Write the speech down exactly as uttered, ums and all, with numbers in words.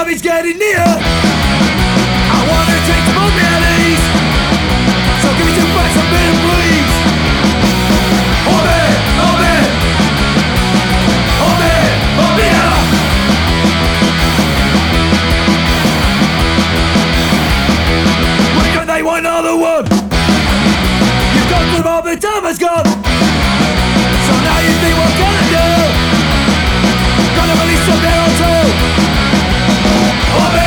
time is getting near. I wanna take some old melodies, so give me some facts, some beer, please. Hold it, hold it, hold it, hold it up. Why don't they want another one? You've got them all, the time has gone. So now you think what can I do? Gonna release some there or two. Hold it.